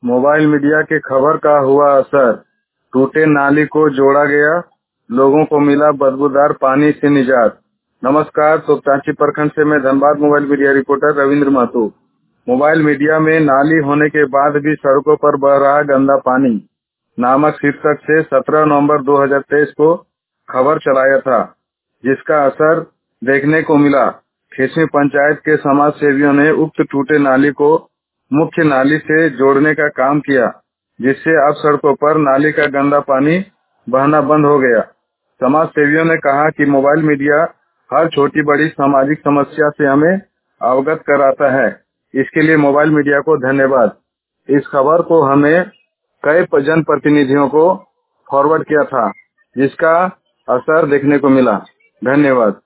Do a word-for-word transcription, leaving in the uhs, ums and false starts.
Mobile media के खबर का हुआ असर। टूटे नाली को जोड़ा गया, लोगों को मिला बदबूदार पानी से निजात। नमस्कार, तोपचांची प्रखंड से मैं Dhanbad mobile media reporter Ravindra Mahato. Mobile media में नाली होने के बाद भी सड़कों पर बह रहा गंदा पानी नामक शीर्षक से सत्रह नवंबर दो हज़ार तेईस को खबर चलाया था, जिसका असर देखने को मिला। खेसमी पंचायत के समाज सेवियों ने उक्त टूटे नाली को मुख्य नाली से जोड़ने का काम किया, जिससे अब सड़कों पर नाली का गंदा पानी बहना बंद हो गया। समाज सेवियों ने कहा कि मोबाइल मीडिया हर छोटी बड़ी सामाजिक समस्या से हमें अवगत कराता है। इसके लिए मोबाइल मीडिया को धन्यवाद। इस खबर को हमें कई जन प्रतिनिधियों को फॉरवर्ड किया था, जिसका असर देखने को मिला। धन्यवाद।